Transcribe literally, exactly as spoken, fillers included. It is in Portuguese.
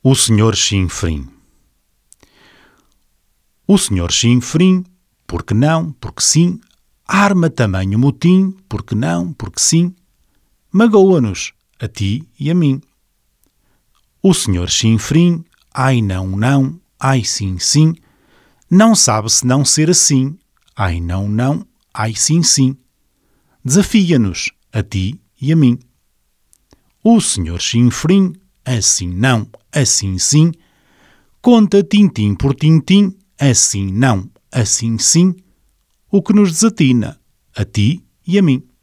O senhor Chinfrim. O senhor Chinfrim, porque não, porque sim, arma tamanho motim, porque não, porque sim, magoa-nos, a ti e a mim. O senhor Chinfrim, ai não, não, ai sim, sim, não sabe se não ser assim, ai não, não, ai sim, sim, desafia-nos, a ti e a mim. O senhor Chinfrim, assim não, assim sim, conta tintim por tintim, assim não, assim sim, o que nos desatina, a ti e a mim.